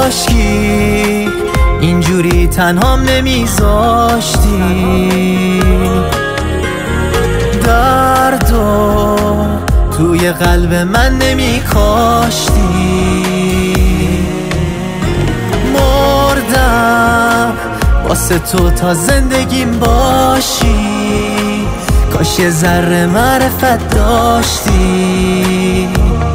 کاشکی اینجوری تنهام نمیذاشتی، دردو توی قلب من نمیکاشتی. مردم واسه تو تا زندگیم باشی، کاش یه ذره معرفت داشتی.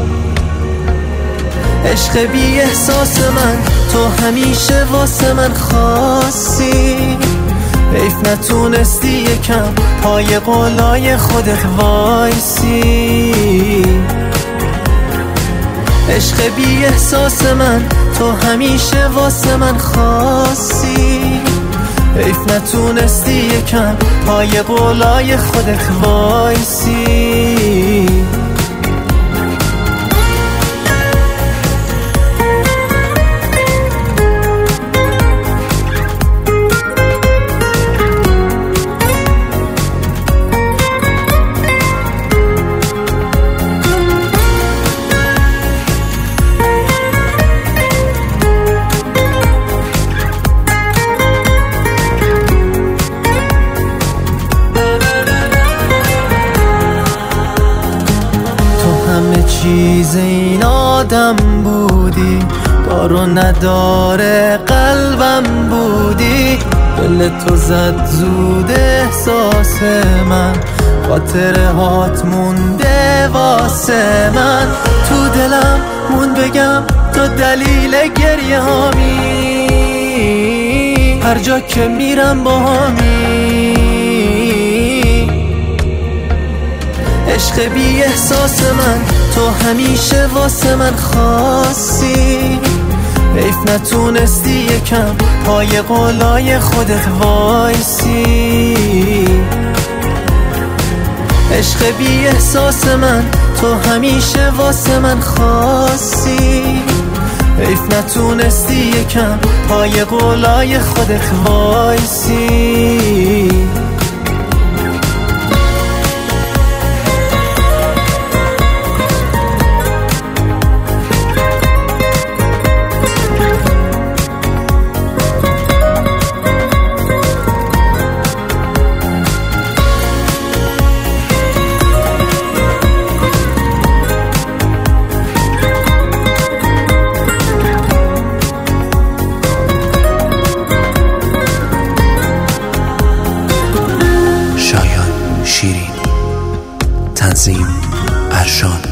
عشق بی احساس من تو همیشه واسه من خاصی، حیف نتونستی یکم پای قولای خودت وایسی. عشق بی احساس من تو همیشه واسه من خاصی، حیف نتونستی یکم پای قولای خودت وایسی. چیز این آدم بودی، دارو نداره قلبم بودی. دل تو زد زود احساس من، خاطره هات مونده واسه من. تو دلم مون بگم تو دلیل گریه هامی، هر جا که میرم با همی. عشق بی احساس من تو همیشه واسه من خاصی، حیف نتونستی یکم پای قولای خودت وایسی. عشق بی احساس من تو همیشه واسه من خاصی، حیف نتونستی یکم پای قولای خودت وایسی. شایان شیرین، تنظیم ارشان.